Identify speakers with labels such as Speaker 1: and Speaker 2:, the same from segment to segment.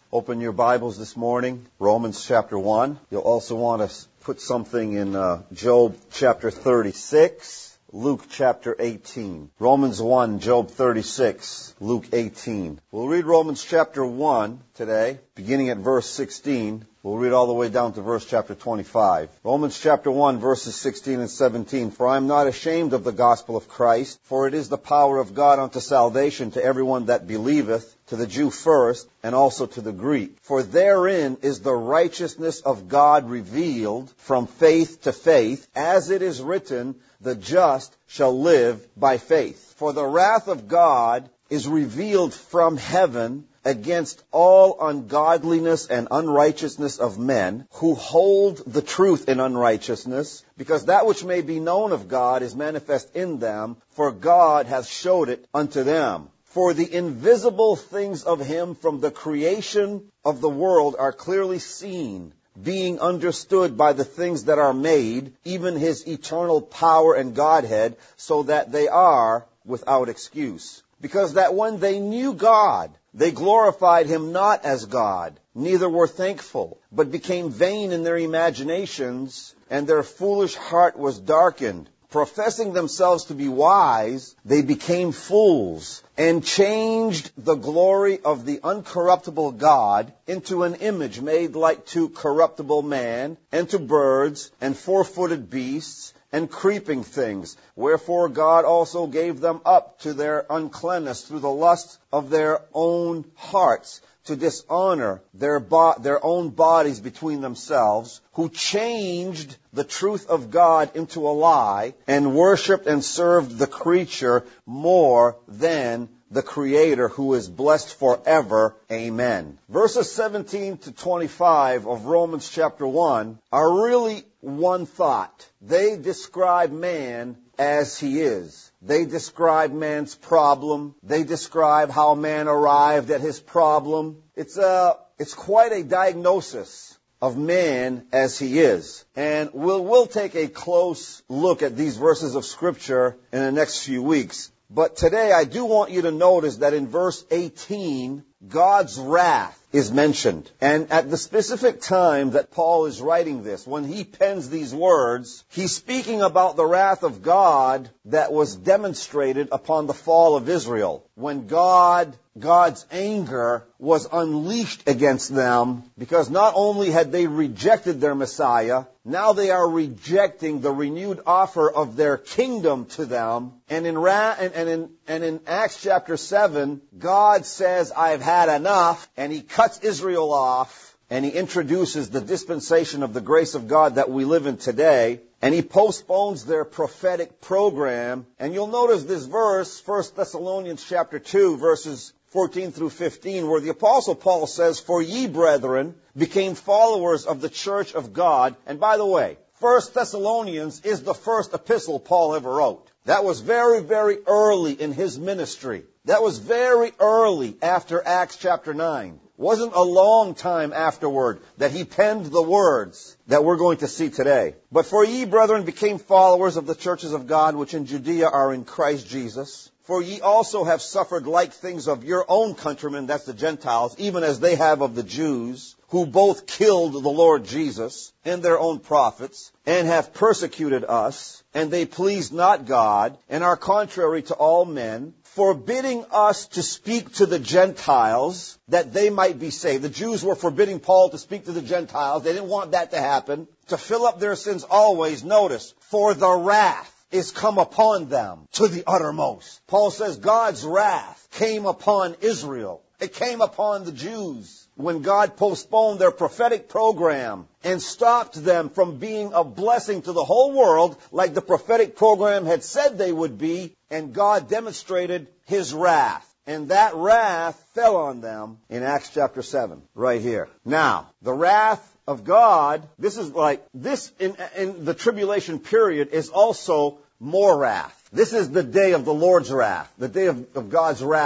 Speaker 1: Open your Bibles this morning, Romans chapter 1. You'll also want to put something in Job chapter 36, Luke chapter 18. Romans 1, Job 36, Luke 18. We'll read Romans chapter 1 today, beginning at verse 16. We'll read all the way down to verse chapter 25. Romans chapter 1, verses 16 and 17. For I am not ashamed of the gospel of Christ, for it is the power of God unto salvation to everyone that believeth, to the Jew first, and also to the Greek. For therein is the righteousness of God revealed from faith to faith, as it is written, the just shall live by faith. For the wrath of God is revealed from heaven against all ungodliness and unrighteousness of men, who hold the truth in unrighteousness, because that which may be known of God is manifest in them, for God hath showed it unto them. For the invisible things of him from the creation of the world are clearly seen, being understood by the things that are made, even his eternal power and Godhead, so that they are without excuse. Because that when they knew God, they glorified him not as God, neither were thankful, but became vain in their imaginations, and their foolish heart was darkened. Professing themselves to be wise, they became fools, and changed the glory of the uncorruptible God into an image made like to corruptible man, and to birds, and four-footed beasts, and creeping things. Wherefore God also gave them up to their uncleanness through the lust of their own hearts, to dishonor their own bodies between themselves, who changed the truth of God into a lie, and worshipped and served the creature more than the Creator, who is blessed forever. Amen. Verses 17 to 25 of Romans chapter 1 are really one thought. They describe man as he is. They describe man's problem. They describe how man arrived at his problem. It's quite a diagnosis of man as he is. And we'll take a close look at these verses of Scripture in the next few weeks. But today I do want you to notice that in verse 18, God's wrath is mentioned. And at the specific time that Paul is writing this, when he pens these words, he's speaking about the wrath of God that was demonstrated upon the fall of Israel. When God's anger was unleashed against them, because not only had they rejected their Messiah, now they are rejecting the renewed offer of their kingdom to them. And in Acts chapter 7, God says, I've had enough, and he cuts Israel off, and he introduces the dispensation of the grace of God that we live in today, and he postpones their prophetic program. And you'll notice this verse, 1 Thessalonians chapter 2, verses 14 through 15, where the Apostle Paul says, For ye, brethren, became followers of the church of God. And by the way, 1 Thessalonians is the first epistle Paul ever wrote. That was very, very early in his ministry. That was very early after Acts chapter 9. Wasn't a long time afterward that he penned the words that we're going to see today. But for ye, brethren, became followers of the churches of God, which in Judea are in Christ Jesus. For ye also have suffered like things of your own countrymen, that's the Gentiles, even as they have of the Jews, who both killed the Lord Jesus and their own prophets, and have persecuted us, and they pleased not God, and are contrary to all men, forbidding us to speak to the Gentiles, that they might be saved. The Jews were forbidding Paul to speak to the Gentiles. They didn't want that to happen. To fill up their sins always, notice, for the wrath is come upon them to the uttermost. Paul says God's wrath came upon Israel. It came upon the Jews when God postponed their prophetic program and stopped them from being a blessing to the whole world like the prophetic program had said they would be, and God demonstrated his wrath. And that wrath fell on them in Acts chapter 7, right here. Now, the wrath of God, this in the tribulation period is also more wrath. This is the day of the Lord's wrath, the day of God's wrath.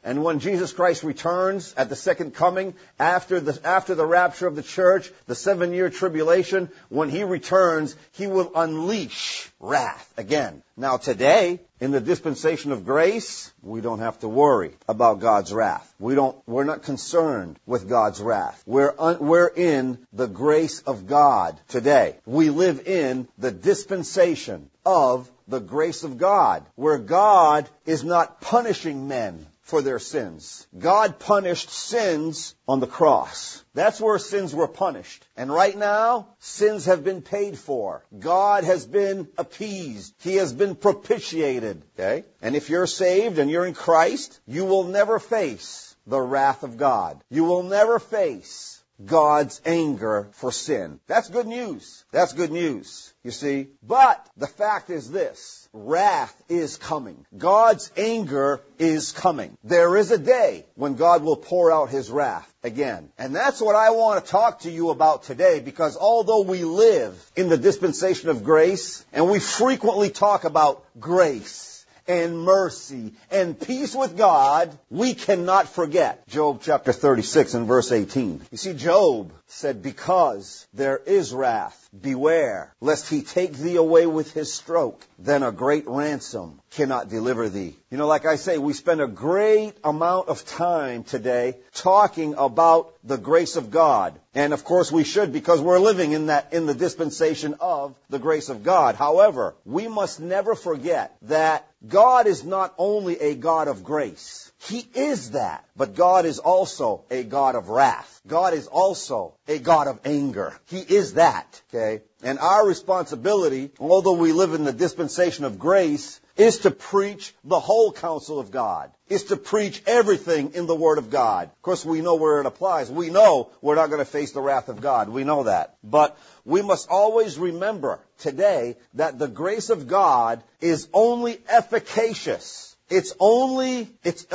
Speaker 1: And when Jesus Christ returns at the second coming, after the rapture of the church, the 7-year tribulation, when He returns, He will unleash wrath again. Now today, in the dispensation of grace, we don't have to worry about God's wrath. We're not concerned with God's wrath. We're in the grace of God today. We live in the dispensation of the grace of God, where God is not punishing men for their sins. God punished sins on the cross. That's where sins were punished. And right now, sins have been paid for. God has been appeased. He has been propitiated. Okay? And if you're saved and you're in Christ, you will never face the wrath of God. You will never face God's anger for sin. That's good news. That's good news, you see. But the fact is this: wrath is coming. God's anger is coming. There is a day when God will pour out His wrath again. And that's what I want to talk to you about today, because although we live in the dispensation of grace, and we frequently talk about grace and mercy and peace with God, we cannot forget Job chapter 36 and verse 18. You see, Job said, because there is wrath, beware, lest He take thee away with His stroke. Then a great ransom cannot deliver thee. You know, like I say, we spend a great amount of time today talking about the grace of God. And of course we should, because we're living in the dispensation of the grace of God. However, we must never forget that God is not only a God of grace. He is that. But God is also a God of wrath. God is also a God of anger. He is that. Okay? And our responsibility, although we live in the dispensation of grace, is to preach the whole counsel of God, is to preach everything in the Word of God. Of course, we know where it applies. We know we're not going to face the wrath of God. We know that. But we must always remember today that the grace of God is only efficacious. It's only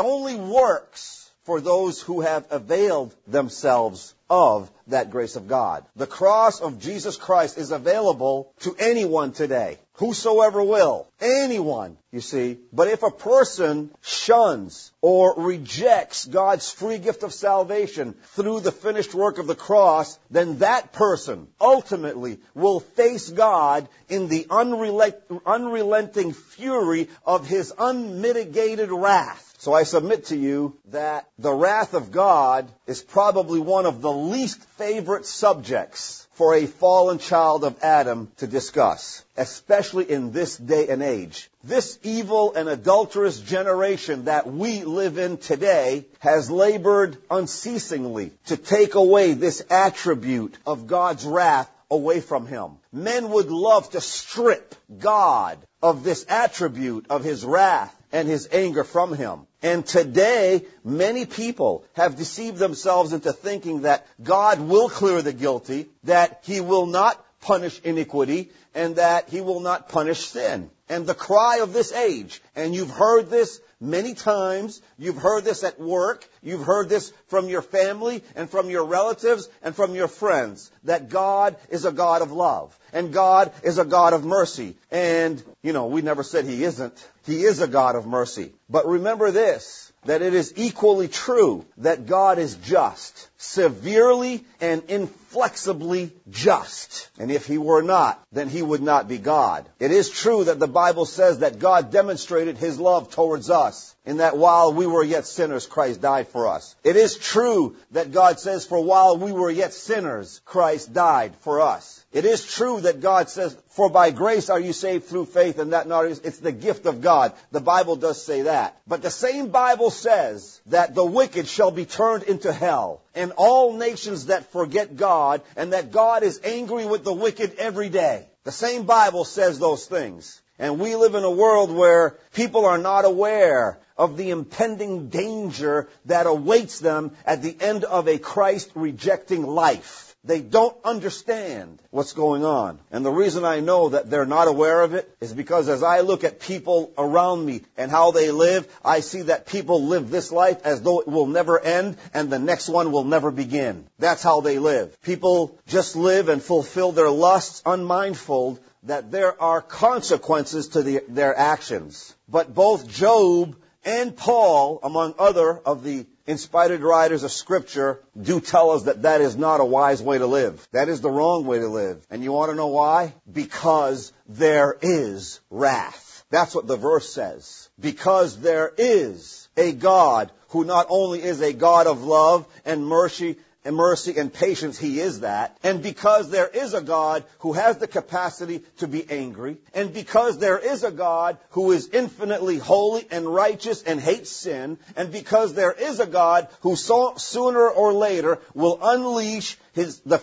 Speaker 1: works for those who have availed themselves of that grace of God. The cross of Jesus Christ is available to anyone today. Whosoever will. Anyone, you see. But if a person shuns or rejects God's free gift of salvation through the finished work of the cross, then that person ultimately will face God in the unrelenting fury of His unmitigated wrath. So I submit to you that the wrath of God is probably one of the least favorite subjects for a fallen child of Adam to discuss, especially in this day and age. This evil and adulterous generation that we live in today has labored unceasingly to take away this attribute of God's wrath away from Him. Men would love to strip God of this attribute of His wrath and His anger from Him. And today, many people have deceived themselves into thinking that God will clear the guilty, that He will not punish iniquity, and that He will not punish sin. And the cry of this age, and you've heard this many times, you've heard this at work, you've heard this from your family and from your relatives and from your friends, that God is a God of love, and God is a God of mercy. And, we never said He isn't. He is a God of mercy. But remember this, that it is equally true that God is just, severely and inflexibly just. And if He were not, then He would not be God. It is true that the Bible says that God demonstrated His love towards us, in that while we were yet sinners, Christ died for us. It is true that God says, for while we were yet sinners, Christ died for us. It is true that God says, for by grace are you saved through faith, and that not is, it's the gift of God. The Bible does say that. But the same Bible says that the wicked shall be turned into hell, and all nations that forget God, and that God is angry with the wicked every day. The same Bible says those things. And we live in a world where people are not aware of the impending danger that awaits them at the end of a Christ-rejecting life. They don't understand what's going on. And the reason I know that they're not aware of it is because as I look at people around me and how they live, I see that people live this life as though it will never end and the next one will never begin. That's how they live. People just live and fulfill their lusts unmindful that there are consequences to their actions. But both Job and Paul, among other of the inspired writers of Scripture, do tell us that that is not a wise way to live. That is the wrong way to live. And you want to know why? Because there is wrath. That's what the verse says. Because there is a God who not only is a God of love and mercy and patience, He is that. And because there is a God who has the capacity to be angry, and because there is a God who is infinitely holy and righteous and hates sin, and because there is a God who sooner or later will unleash the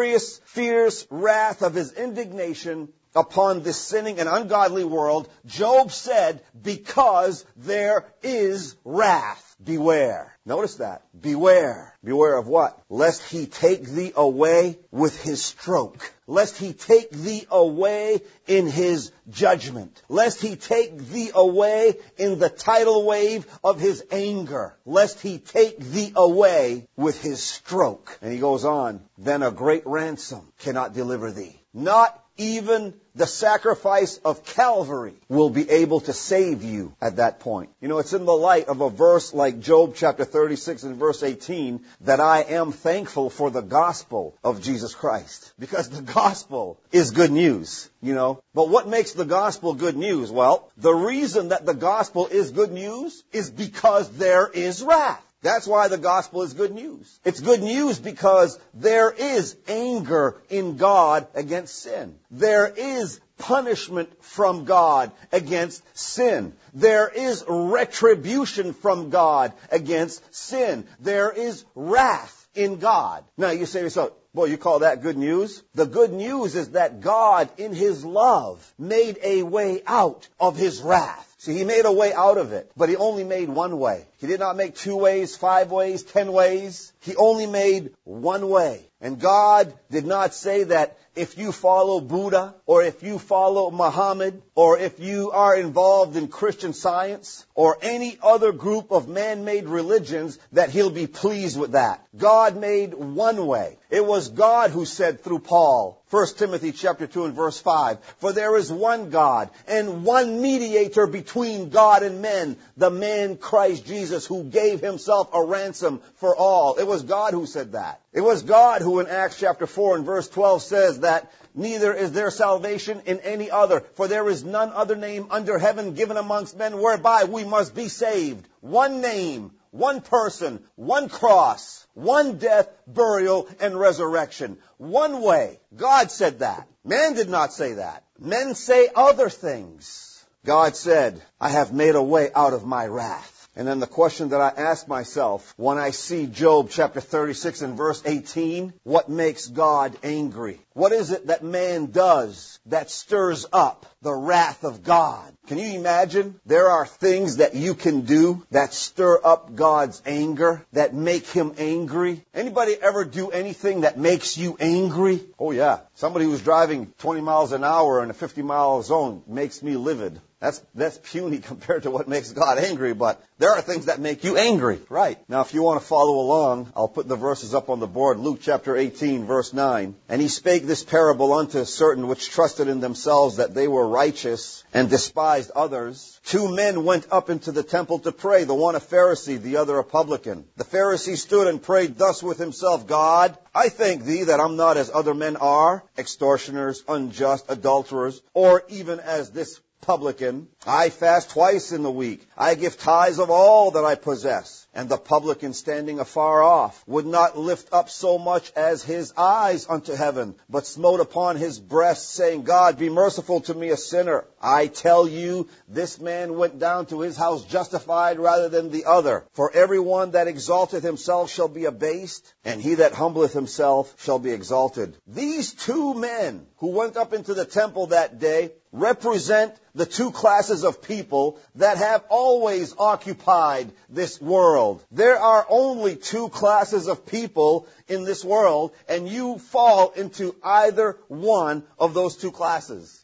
Speaker 1: fierce wrath of His indignation upon this sinning and ungodly world, Job said, because there is wrath, beware. Notice that. Beware. Beware of what? Lest He take thee away with His stroke. Lest He take thee away in His judgment. Lest He take thee away in the tidal wave of His anger. Lest He take thee away with His stroke. And he goes on, then a great ransom cannot deliver thee. Not even the sacrifice of Calvary will be able to save you at that point. You know, it's in the light of a verse like Job chapter 36 and verse 18 that I am thankful for the gospel of Jesus Christ. Because the gospel is good news, you know. But what makes the gospel good news? Well, the reason that the gospel is good news is because there is wrath. That's why the gospel is good news. It's good news because there is anger in God against sin. There is punishment from God against sin. There is retribution from God against sin. There is wrath in God. Now you say to yourself, boy, you call that good news? The good news is that God, in His love, made a way out of His wrath. See, He made a way out of it, but He only made one way. He did not make 2 ways, 5 ways, 10 ways. He only made one way. And God did not say that if you follow Buddha, or if you follow Muhammad, or if you are involved in Christian Science, or any other group of man-made religions, that He'll be pleased with that. God made one way. It was God who said through Paul, 1 Timothy chapter 2 and verse 5, for there is one God and one mediator between God and men, the man Christ Jesus, who gave Himself a ransom for all. It was God who said that. It was God who in Acts chapter 4 and verse 12 says that neither is there salvation in any other, for there is none other name under heaven given amongst men whereby we must be saved. One name, one person, one cross, one death, burial, and resurrection. One way. God said that. Man did not say that. Men say other things. God said, I have made a way out of my wrath. And then the question that I ask myself when I see Job chapter 36 and verse 18, what makes God angry? What is it that man does that stirs up the wrath of God? Can you imagine? There are things that you can do that stir up God's anger, that make Him angry. Anybody ever do anything that makes you angry? Oh yeah. Somebody who's driving 20 miles an hour in a 50-mile zone makes me livid. That's puny compared to what makes God angry, but there are things that make you angry. Right. Now, if you want to follow along, I'll put the verses up on the board. Luke chapter 18, verse 9. And He spake this parable unto certain which trusted in themselves that they were righteous and despised others. 2 men went up into the temple to pray, the one a Pharisee, the other a publican. The Pharisee stood and prayed thus with himself, God, I thank Thee that I'm not as other men are, extortioners, unjust, adulterers, or even as this publican. I fast twice in the week. I give tithes of all that I possess. And the publican, standing afar off, would not lift up so much as his eyes unto heaven, but smote upon his breast, saying, God, be merciful to me, a sinner. I tell you, this man went down to his house justified rather than the other. For every one that exalteth himself shall be abased, and he that humbleth himself shall be exalted. These 2 men who went up into the temple that day represent the 2 classes of people that have always occupied this world. There are only 2 classes of people in this world, and you fall into either one of those 2 classes.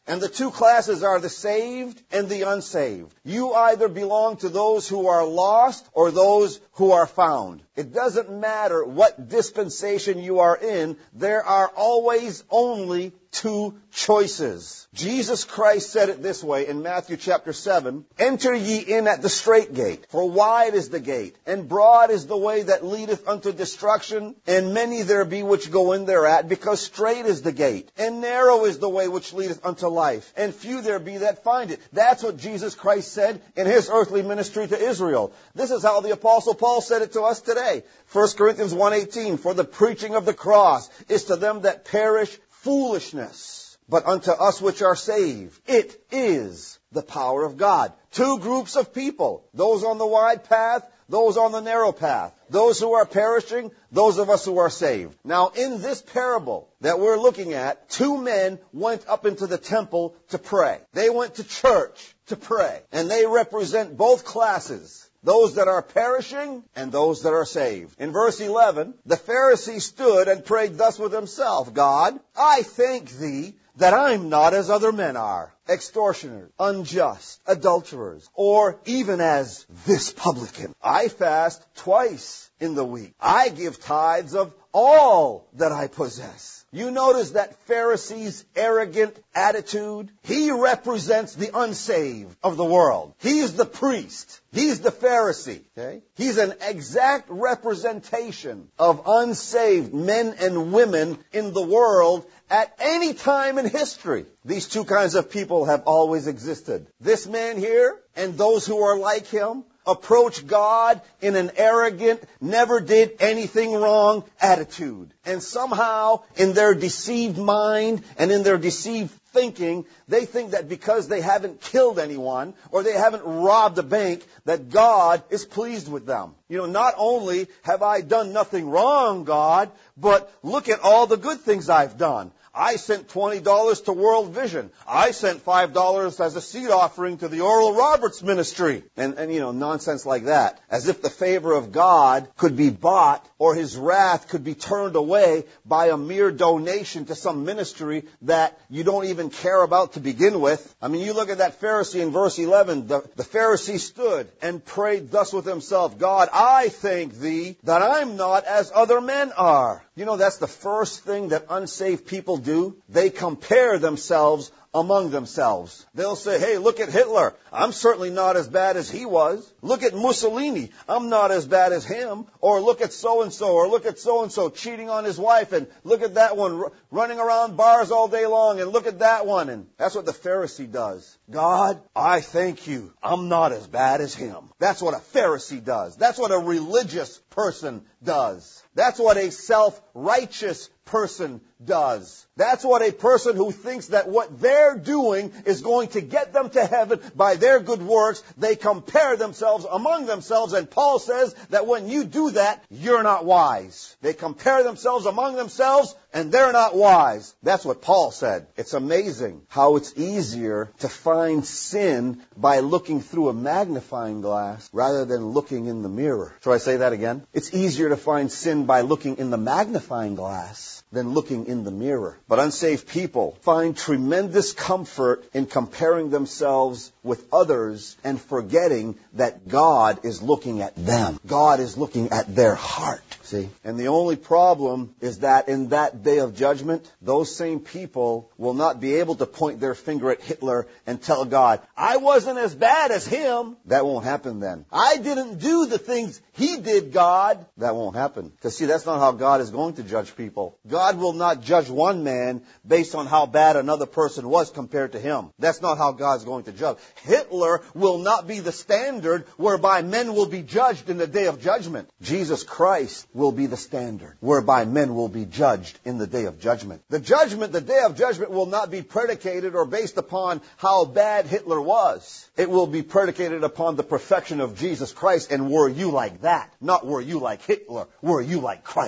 Speaker 1: And the two classes are the saved and the unsaved. You either belong to those who are lost or those who are found. It doesn't matter what dispensation you are in, there are always only two choices. Jesus Christ said it this way in Matthew chapter 7, "Enter ye in at the strait gate, for wide is the gate, and broad is the way that leadeth unto destruction, and many there be which go in thereat, because strait is the gate, and narrow is the way which leadeth unto life, and few there be that find it." That's what Jesus Christ said in his earthly ministry to Israel. This is how the Apostle Paul said it to us today. 1 Corinthians 1:18, "For the preaching of the cross is to them that perish foolishness, but unto us which are saved, it is the power of God." Two groups of people, those on the wide path, those on the narrow path, those who are perishing, those of us who are saved. Now, in this parable that we're looking at, two men went up into the temple to pray. They went to church to pray, and they represent both classes. Those that are perishing and those that are saved. In verse 11, the Pharisee stood and prayed thus with himself, "God, I thank thee that I'm not as other men are, extortioners, unjust, adulterers, or even as this publican. I fast twice in the week. I give tithes of all that I possess." You notice that Pharisee's arrogant attitude? He represents the unsaved of the world. He's the priest. He's the Pharisee. Okay? He's an exact representation of unsaved men and women in the world at any time in history. These two kinds of people have always existed. This man here and those who are like him approach God in an arrogant, never did anything wrong attitude. And somehow, in their deceived mind and in their deceived thinking, they think that because they haven't killed anyone or they haven't robbed a bank, that God is pleased with them. Not only have I done nothing wrong, God, but look at all the good things I've done. I sent $20 to World Vision. I sent $5 as a seed offering to the Oral Roberts Ministry. And nonsense like that. As if the favor of God could be bought or his wrath could be turned away by a mere donation to some ministry that you don't even care about to begin with. I mean, you look at that Pharisee in verse 11. The Pharisee stood and prayed thus with himself, "God, I thank thee that I'm not as other men are." That's the first thing that unsaved people do. They compare themselves among themselves. They'll say, "Hey, look at Hitler. I'm certainly not as bad as he was. Look at Mussolini. I'm not as bad as him." Or look at so-and-so, or look at so-and-so cheating on his wife, and look at that one running around bars all day long, and look at that one. And that's what the Pharisee does. "God, I thank you. I'm not as bad as him." That's what a Pharisee does. That's what a religious person does. That's what a self-righteous person does. That's what a person who thinks that what they're doing is going to get them to heaven by their good works, they compare themselves among themselves, and Paul says that when you do that, you're not wise. They compare themselves among themselves, and they're not wise. That's what Paul said. It's amazing how it's easier to find sin by looking through a magnifying glass rather than looking in the mirror. Shall I say that again? It's easier to find sin by looking in the magnifying glass than looking in the mirror. But unsaved people find tremendous comfort in comparing themselves with others and forgetting that God is looking at them. God is looking at their heart. See? And the only problem is that in that day of judgment, those same people will not be able to point their finger at Hitler and tell God, "I wasn't as bad as him." That won't happen then. "I didn't do the things he did, God." That won't happen. Because see, that's not how God is going to judge people. God will not judge one man based on how bad another person was compared to him. That's not how God's going to judge. Hitler will not be the standard whereby men will be judged in the day of judgment. Jesus Christ will be the standard whereby men will be judged in the day of judgment. The day of judgment will not be predicated or based upon how bad Hitler was. It will be predicated upon the perfection of Jesus Christ, and were you like that? Not were you like Hitler, were you like Christ?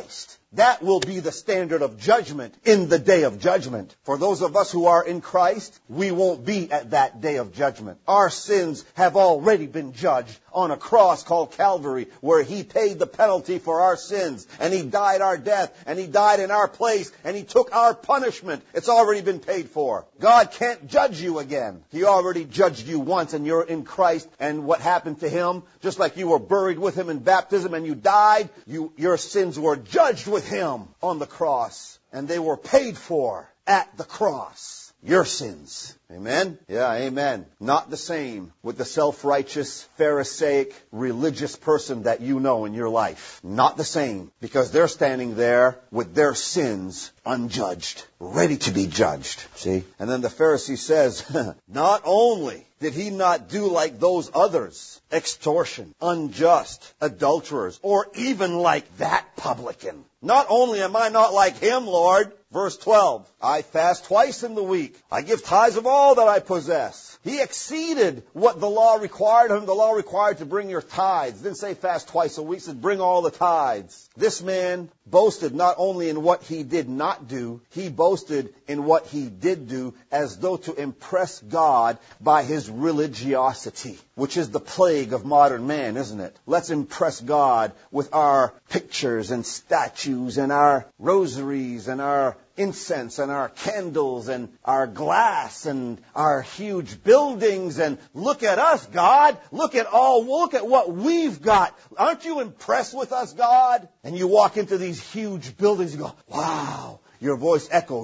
Speaker 1: That will be the standard of judgment in the day of judgment. For those of us who are in Christ, we won't be at that day of judgment. Our sins have already been judged on a cross called Calvary, where He paid the penalty for our sins, and He died our death, and He died in our place, and He took our punishment. It's already been paid for. God can't judge you again. He already judged you once, and you're in Christ, and what happened to Him, just like you were buried with Him in baptism and you died, your sins were judged with Him on the cross, and they were paid for at the cross. Your sins. Amen? Yeah, amen. Not the same with the self-righteous, Pharisaic, religious person that you know in your life. Not the same, because they're standing there with their sins unjudged, ready to be judged. See? And then the Pharisee says, not only did he not do like those others, extortion, unjust, adulterers, or even like that publican. Not only am I not like him, Lord, verse 12, I fast twice in the week. I give tithes of all that I possess. He exceeded what the law required of him. The law required to bring your tithes. It didn't say fast twice a week. It said bring all the tithes. This man boasted not only in what he did not do, he boasted in what he did do, as though to impress God by his religiosity, which is the plague of modern man, isn't it? Let's impress God with our pictures and statues and our rosaries and our incense and our candles and our glass and our huge buildings, and look at us, God. Look at what we've got. Aren't you impressed with us, God? And you walk into these huge buildings, you go, wow. Your voice echoes.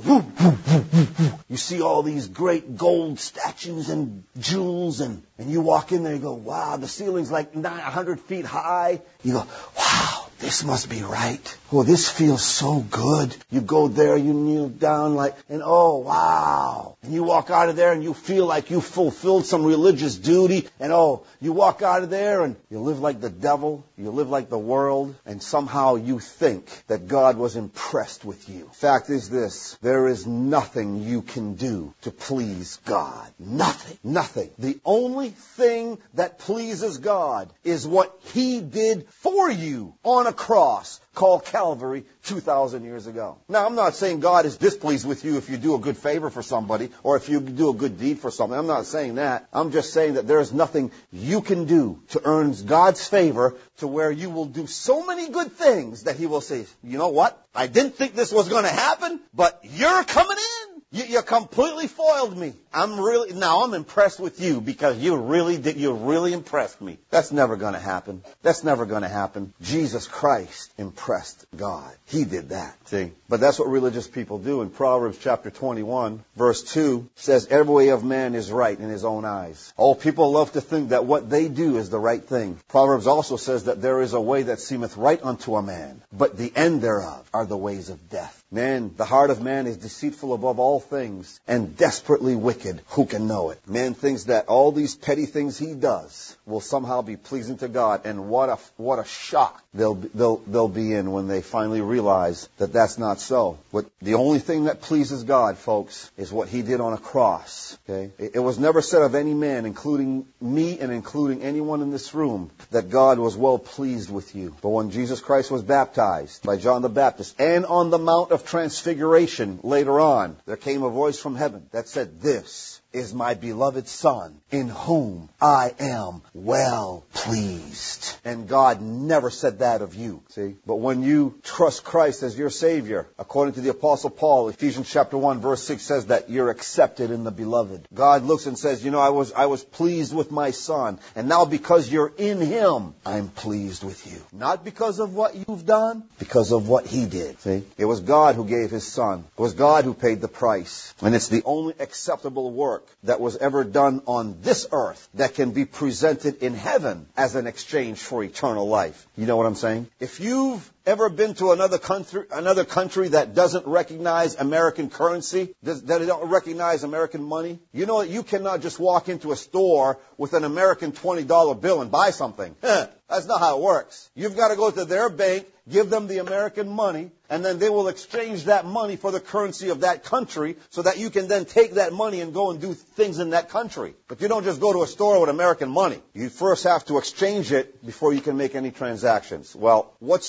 Speaker 1: You see all these great gold statues and jewels, and you walk in there, you go, wow, the ceiling's like 100 feet high. You go, wow. This must be right. Oh, this feels so good. You go there, you kneel down and oh, wow. And you walk out of there and you feel like you fulfilled some religious duty. And oh, you walk out of there and you live like the devil. You live like the world. And somehow you think that God was impressed with you. Fact is this, there is nothing you can do to please God. Nothing. Nothing. The only thing that pleases God is what He did for you on a cross called Calvary 2,000 years ago. Now, I'm not saying God is displeased with you if you do a good favor for somebody or if you do a good deed for something. I'm not saying that. I'm just saying that there is nothing you can do to earn God's favor to where you will do so many good things that He will say, you know what? I didn't think this was going to happen, but you're coming in. You completely foiled me. I'm impressed with you because you really impressed me. That's never going to happen. That's never going to happen. Jesus Christ impressed God. He did that. See? But that's what religious people do. In Proverbs chapter 21, verse 2 says, every way of man is right in his own eyes. All people love to think that what they do is the right thing. Proverbs also says that there is a way that seemeth right unto a man, but the end thereof are the ways of death. Man, the heart of man is deceitful above all things and desperately wicked. Who can know it? Man thinks that all these petty things he does will somehow be pleasing to God, and what a shock they'll be in when they finally realize that that's not so. The only thing that pleases God, folks, is what He did on a cross. Okay? It was never said of any man, including me and including anyone in this room, that God was well pleased with you. But when Jesus Christ was baptized by John the Baptist, and on the Mount of Transfiguration later on, there came a voice from heaven that said, this is my beloved Son, in whom I am well pleased. And God never said that of you. See? But when you trust Christ as your Savior, according to the Apostle Paul, Ephesians chapter 1, verse 6 says that you're accepted in the beloved. God looks and says, I was pleased with my Son, and now because you're in Him, I'm pleased with you. Not because of what you've done, because of what He did. See? It was God who gave His Son. It was God who paid the price. And it's the only acceptable work that was ever done on this earth that can be presented in heaven as an exchange for eternal life. You know what I'm saying? If you've ever been to another country that doesn't recognize American currency, that don't recognize American money, you know that you cannot just walk into a store with an American $20 bill and buy something. That's not how it works. You've got to go to their bank, give them the American money, and then they will exchange that money for the currency of that country so that you can then take that money and go and do things in that country. But you don't just go to a store with American money. You first have to exchange it before you can make any transactions. Well, what's true of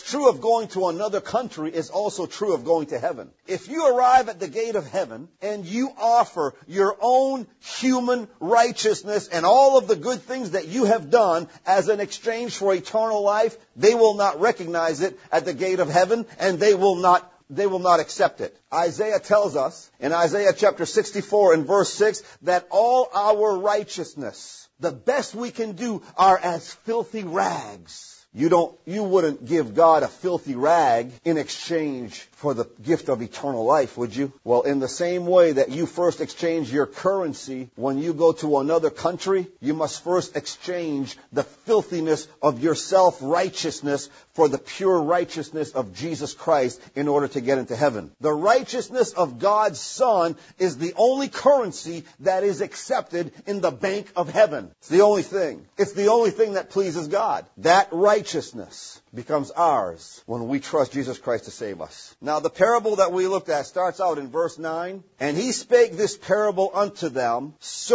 Speaker 1: going to another country is also true of going to heaven. If you arrive at the gate of heaven and you offer your own human righteousness and all of the good things that you have done as an exchange for eternal life, they will not recognize it at the gate of heaven, and they will not accept it. Isaiah tells us in Isaiah chapter 64 and verse 6 that all our righteousness, the best we can do, are as filthy rags. You wouldn't give God a filthy rag in exchange for the gift of eternal life, would you? Well, in the same way that you first exchange your currency when you go to another country, you must first exchange the filthiness of your self-righteousness for the pure righteousness of Jesus Christ in order to get into heaven. The righteousness of God's Son is the only currency that is accepted in the bank of heaven. It's the only thing. It's the only thing that pleases God. That righteousness becomes ours when we trust Jesus Christ to save us. Now, the parable that we looked at starts out in verse 9. And he spake this parable unto them,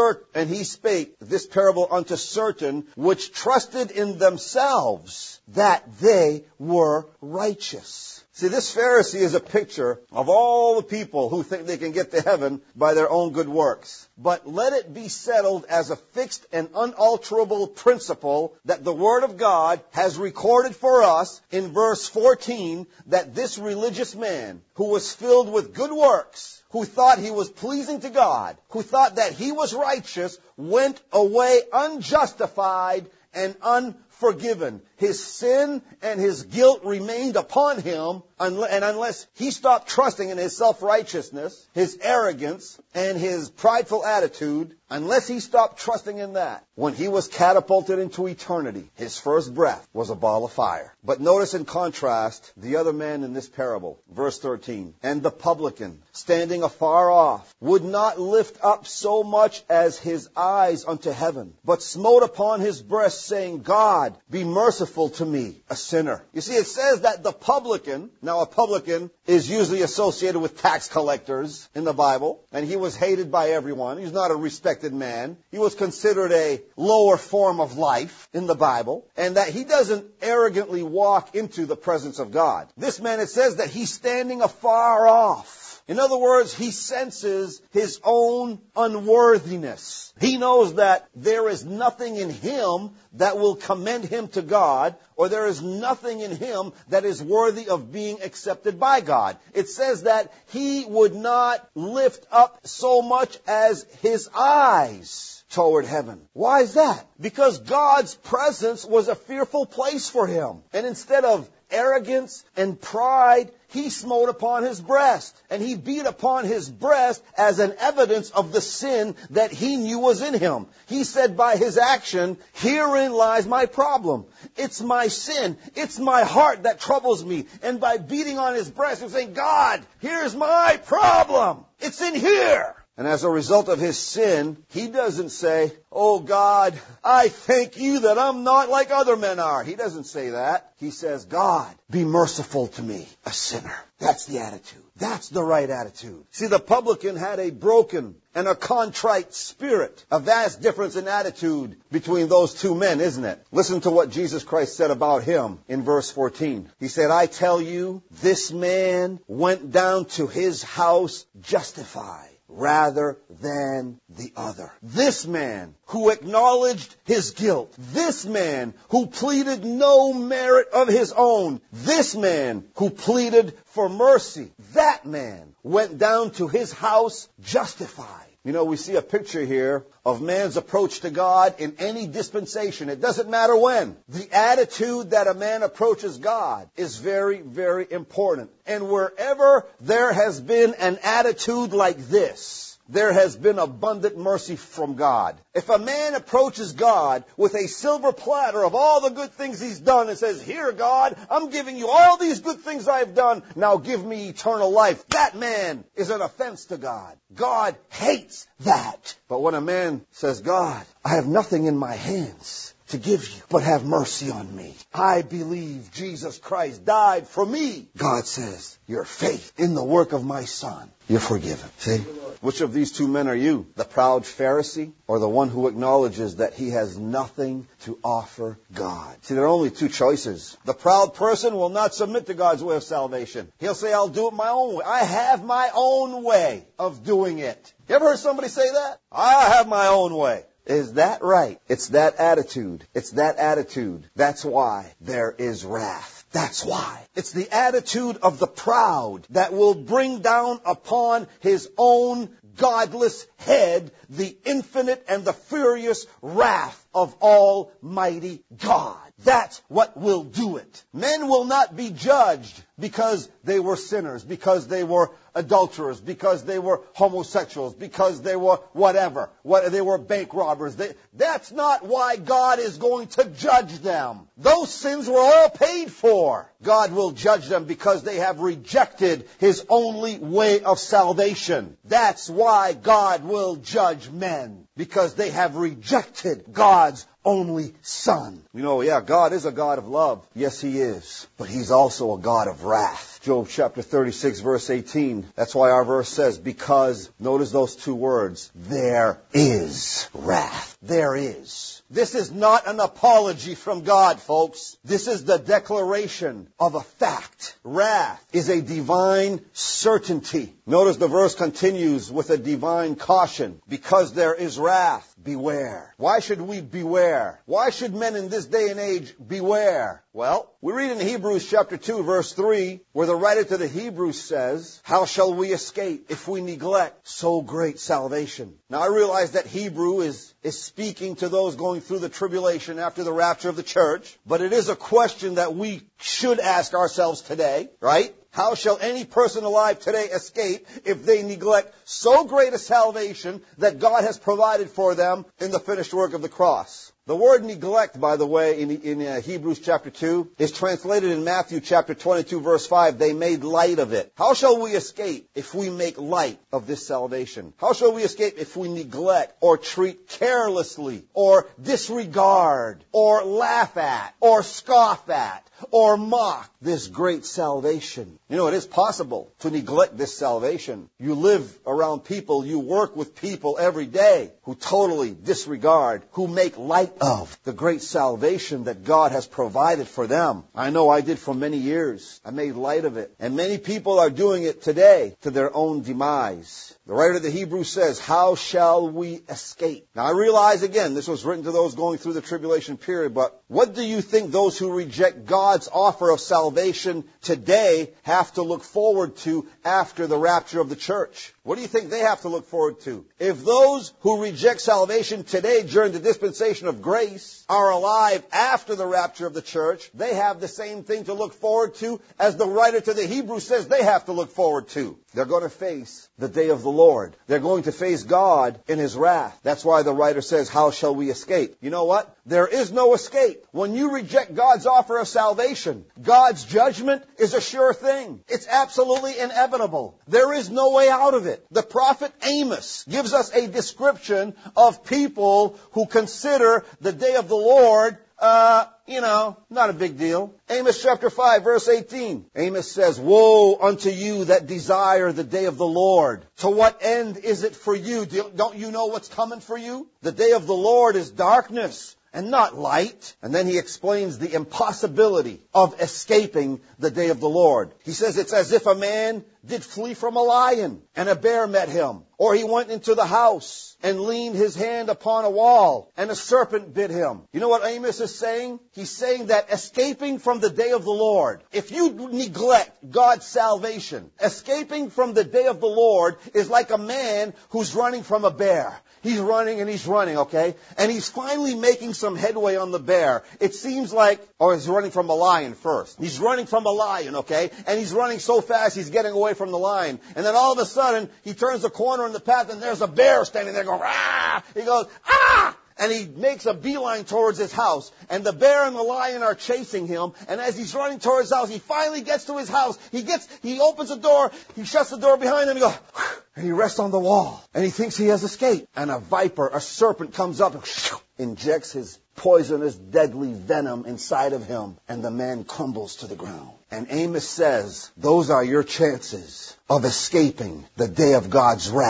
Speaker 1: unto certain which trusted in themselves that they were righteous. See, this Pharisee is a picture of all the people who think they can get to heaven by their own good works. But let it be settled as a fixed and unalterable principle that the Word of God has recorded for us in verse 14 that this religious man who was filled with good works, who thought he was pleasing to God, who thought that he was righteous, went away unjustified and unforgiven. His sin and his guilt remained upon him, and unless he stopped trusting in his self-righteousness, his arrogance, and his prideful attitude, unless he stopped trusting in that, when he was catapulted into eternity, his first breath was a ball of fire. But notice in contrast, the other man in this parable, verse 13, and the publican, standing afar off, would not lift up so much as his eyes unto heaven, but smote upon his breast, saying, God, be merciful to me, a sinner. You see, it says that the publican, now a publican is usually associated with tax collectors in the Bible, and he was hated by everyone. He's not a respected man. He was considered a lower form of life in the Bible, and that he doesn't arrogantly walk into the presence of God. This man, it says that he's standing afar off. In other words, he senses his own unworthiness. He knows that there is nothing in him that will commend him to God, or there is nothing in him that is worthy of being accepted by God. It says that he would not lift up so much as his eyes toward heaven. Why is that? Because God's presence was a fearful place for him. And instead of arrogance and pride, he smote upon his breast, and he beat upon his breast as an evidence of the sin that he knew was in him. He said by his action, herein lies my problem. It's my sin. It's my heart that troubles me. And by beating on his breast and saying, God, here's my problem. It's in here. And as a result of his sin, he doesn't say, oh God, I thank you that I'm not like other men are. He doesn't say that. He says, God, be merciful to me, a sinner. That's the attitude. That's the right attitude. See, the publican had a broken and a contrite spirit. A vast difference in attitude between those two men, isn't it? Listen to what Jesus Christ said about him in verse 14. He said, I tell you, this man went down to his house justified rather than the other. This man who acknowledged his guilt. This man who pleaded no merit of his own. This man who pleaded for mercy. That man went down to his house justified. You know, we see a picture here of man's approach to God in any dispensation. It doesn't matter when. The attitude that a man approaches God is very, very important. And wherever there has been an attitude like this, there has been abundant mercy from God. If a man approaches God with a silver platter of all the good things he's done and says, here, God, I'm giving you all these good things I've done, now give me eternal life, that man is an offense to God. God hates that. But when a man says, God, I have nothing in my hands to give you, but have mercy on me. I believe Jesus Christ died for me. God says, your faith in the work of my Son, you're forgiven. See? Which of these two men are you? The proud Pharisee or the one who acknowledges that he has nothing to offer God? See, there are only two choices. The proud person will not submit to God's way of salvation. He'll say, I'll do it my own way. I have my own way of doing it. You ever heard somebody say that? I have my own way. Is that right? It's that attitude. It's that attitude. That's why there is wrath. That's why. It's the attitude of the proud that will bring down upon his own godless head the infinite and the furious wrath of Almighty God. That's what will do it. Men will not be judged because they were sinners, because they were adulterers, because they were homosexuals, because they were whatever. They were bank robbers. That's not why God is going to judge them. Those sins were all paid for. God will judge them because they have rejected His only way of salvation. That's why God will judge men, because they have rejected God's only Son. God is a God of love. Yes, He is. But He's also a God of wrath. Job chapter 36, verse 18. That's why our verse says, because, notice those two words, there is wrath. There is. This is not an apology from God, folks. This is the declaration of a fact. Wrath is a divine certainty. Notice the verse continues with a divine caution. Because there is wrath, beware. Why should we beware? Why should men in this day and age beware? Well, we read in Hebrews chapter 2, verse 3, where the writer to the Hebrews says, how shall we escape if we neglect so great salvation? Now, I realize that Hebrew is speaking to those going through the tribulation after the rapture of the church, but it is a question that we should ask ourselves today, right? How shall any person alive today escape if they neglect so great a salvation that God has provided for them in the finished work of the cross? The word neglect, by the way, in Hebrews chapter 2, is translated in Matthew chapter 22, verse 5. They made light of it. How shall we escape if we make light of this salvation? How shall we escape if we neglect or treat carelessly or disregard or laugh at or scoff at or mock this great salvation? It is possible to neglect this salvation. You live around people, you work with people every day who totally disregard, who make light of the great salvation that God has provided for them. I know I did for many years. I made light of it. And many people are doing it today to their own demise. The writer of the Hebrews says, how shall we escape? Now I realize again, this was written to those going through the tribulation period, but what do you think those who reject God's offer of salvation today have to look forward to after the rapture of the church? What do you think they have to look forward to? If those who reject salvation today during the dispensation of grace are alive after the rapture of the church, they have the same thing to look forward to as the writer to the Hebrews says they have to look forward to. They're going to face the day of the Lord. They're going to face God in His wrath. That's why the writer says, how shall we escape? You know what? There is no escape. When you reject God's offer of salvation, God's judgment is a sure thing. It's absolutely inevitable. There is no way out of it. The prophet Amos gives us a description of people who consider the day of the Lord not a big deal. Amos chapter 5, verse 18. Amos says, woe unto you that desire the day of the Lord. To what end is it for you? Don't you know what's coming for you? The day of the Lord is darkness and not light. And then he explains the impossibility of escaping the day of the Lord. He says it's as if a man did flee from a lion and a bear met him. Or he went into the house and leaned his hand upon a wall and a serpent bit him. You know what Amos is saying? He's saying that escaping from the day of the Lord, if you neglect God's salvation, escaping from the day of the Lord is like a man who's running from a bear. He's running and he's running, okay? And he's finally making some headway on the bear. It seems like, or he's running from a lion first. He's running from a lion, okay? And he's running so fast he's getting away from the lion. And then all of a sudden, he turns the corner in the path and there's a bear standing there going, ah! He goes, ah! And he makes a beeline towards his house. And the bear and the lion are chasing him. And as he's running towards his house, he finally gets to his house. He opens the door. He shuts the door behind him. He goes, and he rests on the wall. And he thinks he has escaped. And a viper, a serpent comes up and injects his poisonous, deadly venom inside of him. And the man crumbles to the ground. And Amos says, those are your chances of escaping the day of God's wrath.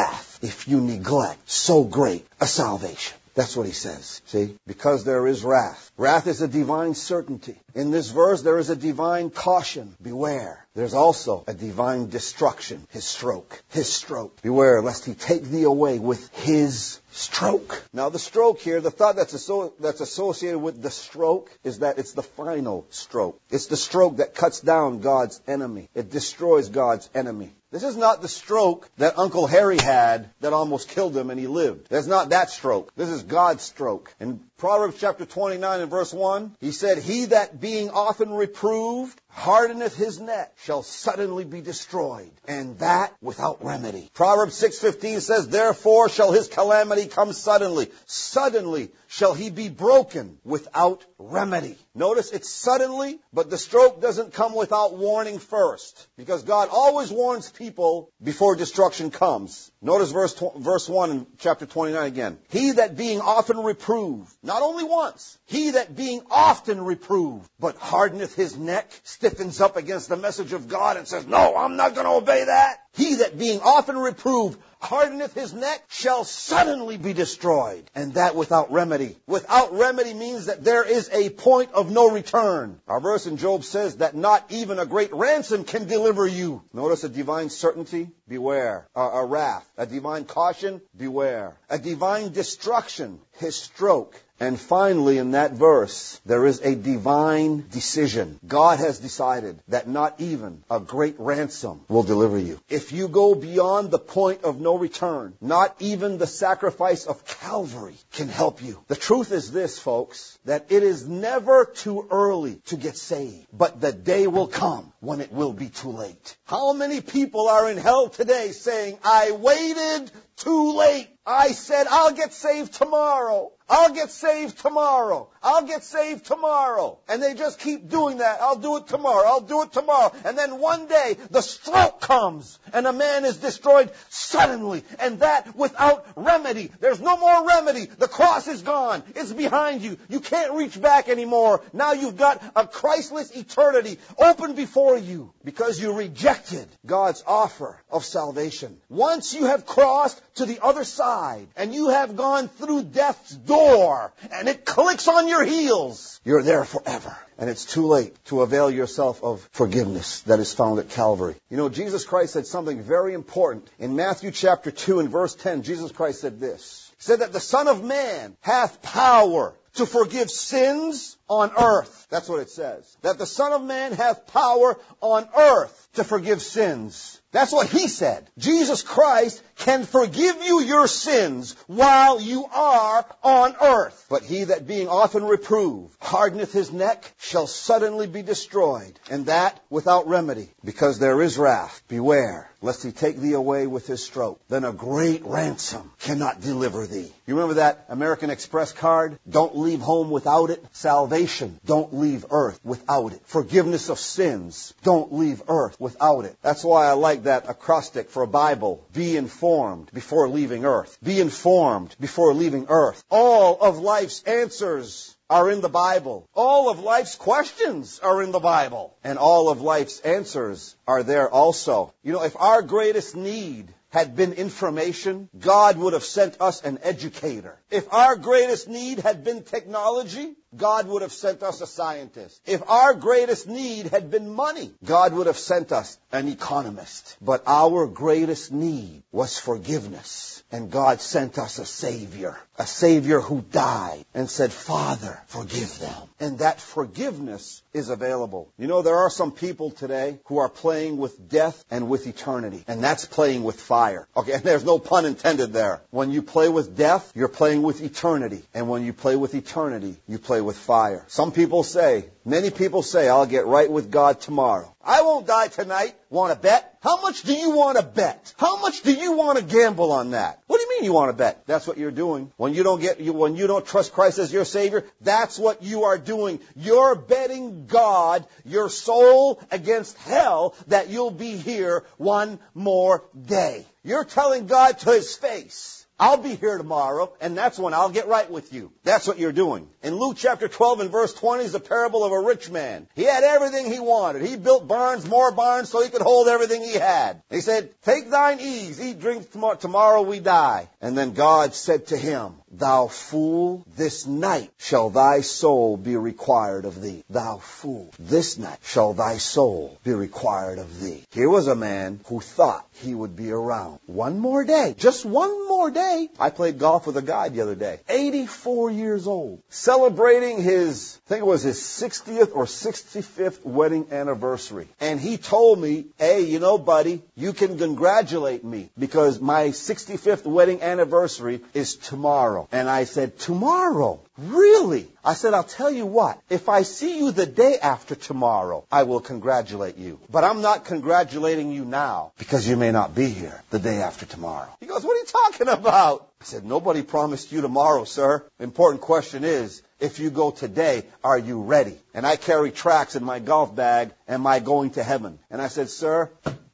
Speaker 1: if you neglect so great a salvation. That's what he says. See? Because there is wrath. Wrath is a divine certainty. In this verse, there is a divine caution. Beware. There's also a divine destruction. His stroke. His stroke. Beware lest he take thee away with his stroke. Now the stroke here, the thought that's associated with the stroke is that it's the final stroke. It's the stroke that cuts down God's enemy. It destroys God's enemy. This is not the stroke that Uncle Harry had that almost killed him and he lived. That's not that stroke. This is God's stroke. In Proverbs chapter 29 and verse 1, he said, he that being often reproved hardeneth his neck shall suddenly be destroyed, and that without remedy. Proverbs 6:15 says, therefore shall his calamity come suddenly. Suddenly shall he be broken without remedy. Notice it's suddenly, but the stroke doesn't come without warning first, because God always warns people before destruction comes. Notice verse 1 in chapter 29 again. He that being often reproved, not only once, he that being often reproved, but hardeneth his neck, stiffens up against the message of God and says, no, I'm not going to obey that. He that being often reproved, hardeneth his neck, shall suddenly be destroyed, and that without remedy. Without remedy means that there is a point of no return. Our verse in Job says that not even a great ransom can deliver you. Notice a divine certainty, beware. A wrath, a divine caution, beware. A divine destruction, his stroke. And finally, in that verse, there is a divine decision. God has decided that not even a great ransom will deliver you. If you go beyond the point of no return, not even the sacrifice of Calvary can help you. The truth is this, folks, that it is never too early to get saved, but the day will come when it will be too late. How many people are in hell today saying, I waited too late. I said, I'll get saved tomorrow. I'll get saved tomorrow. I'll get saved tomorrow. And they just keep doing that. I'll do it tomorrow. I'll do it tomorrow. And then one day, the stroke comes, and a man is destroyed suddenly, and that without remedy. There's no more remedy. The cross is gone. It's behind you. You can't reach back anymore. Now you've got a Christless eternity open before you because you rejected God's offer of salvation. Once you have crossed to the other side, and you have gone through death's door, and it clicks on your heels, you're there forever. And it's too late to avail yourself of forgiveness that is found at Calvary. You know, Jesus Christ said something very important. In Matthew chapter 2 and verse 10, Jesus Christ said this. He said that the Son of Man hath power to forgive sins on earth. That's what it says. That the Son of Man hath power on earth to forgive sins. That's what he said. Jesus Christ can forgive you your sins while you are on earth. But he that being often reproved hardeneth his neck shall suddenly be destroyed, and that without remedy. Because there is wrath. Beware, lest he take thee away with his stroke. Then a great ransom cannot deliver thee. You remember that American Express card? Don't leave home without it. Salvation, don't leave earth without it. Forgiveness of sins, don't leave earth without it. That's why I like that acrostic for a Bible. Be informed before leaving earth. Be informed before leaving earth. All of life's answers are in the Bible. All of life's questions are in the Bible. And all of life's answers are there also. You know, if our greatest need had been information, God would have sent us an educator. If our greatest need had been technology, God would have sent us a scientist. If our greatest need had been money, God would have sent us an economist. But our greatest need was forgiveness. And God sent us a Savior who died and said, Father, forgive them. And that forgiveness is available. You know, there are some people today who are playing with death and with eternity. And that's playing with fire. Okay, and there's no pun intended there. When you play with death, you're playing with eternity. And when you play with eternity, you play with fire. Many people say, I'll get right with God tomorrow. I won't die tonight. Want to bet? How much do you want to bet? How much do you want to gamble on that? What do you mean you want to bet? That's what you're doing. When you don't trust Christ as your Savior, that's what you are doing. You're betting God, your soul against hell, that you'll be here one more day. You're telling God to His face, I'll be here tomorrow, and that's when I'll get right with you. That's what you're doing. In Luke chapter 12 and verse 20 is the parable of a rich man. He had everything he wanted. He built barns, more barns, so he could hold everything he had. He said, take thine ease, eat, drink, tomorrow we die. And then God said to him, thou fool, this night shall thy soul be required of thee. Thou fool, this night shall thy soul be required of thee. Here was a man who thought he would be around one more day, just one more day. I played golf with a guy the other day, 84 years old, celebrating his, I think it was his 60th or 65th wedding anniversary. And he told me, hey, you know, buddy, you can congratulate me because my 65th wedding anniversary is tomorrow. And I said, tomorrow? Really? I said, I'll tell you what, if I see you the day after tomorrow, I will congratulate you. But I'm not congratulating you now because you may not be here the day after tomorrow. He goes, what are you talking about? I said, nobody promised you tomorrow, sir. The important question is, if you go today, are you ready? And I carry tracts in my golf bag. Am I going to heaven? And I said, sir,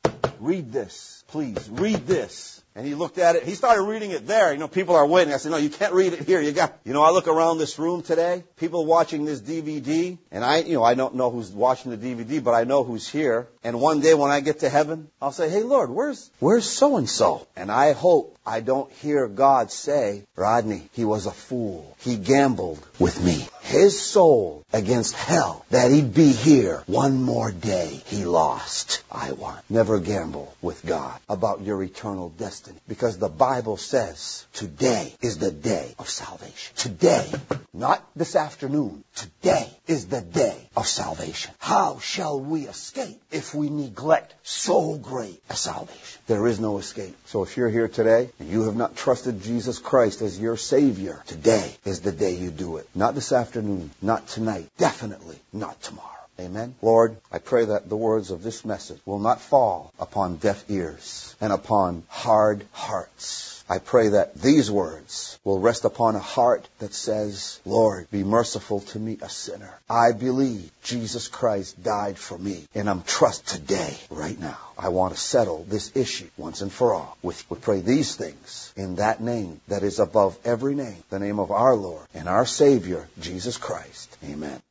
Speaker 1: read this. Please, read this. And he looked at it. He started reading it there. You know, people are waiting. I said, no, you can't read it here. I look around this room today, people watching this DVD, and I don't know who's watching the DVD, but I know who's here. And one day when I get to heaven, I'll say, hey, Lord, where's so-and-so? And I hope I don't hear God say, Rodney, he was a fool. He gambled with me. His soul against hell, that he'd be here one more day, he lost. I won. Never gamble with God about your eternal destiny, because the Bible says today is the day of salvation. Today, not this afternoon. Today is the day of salvation. How shall we escape if we neglect so great a salvation? There is no escape. So if you're here today and you have not trusted Jesus Christ as your Savior, today is the day you do it. Not this afternoon, not tonight, definitely not tomorrow. Amen. Lord, I pray that the words of this message will not fall upon deaf ears and upon hard hearts. I pray that these words will rest upon a heart that says, Lord, be merciful to me, a sinner. I believe Jesus Christ died for me, and I'm trust today, right now. I want to settle this issue once and for all. We pray these things in that name that is above every name, the name of our Lord and our Savior, Jesus Christ. Amen.